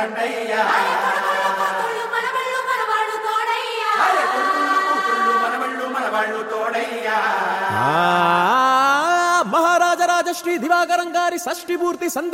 దండయ్యా మనవాళ్ళు తోడయ్యా. మహారాజరాజ శ్రీ దివాకరం గారి షష్ఠి పూర్తి సందర్భంగా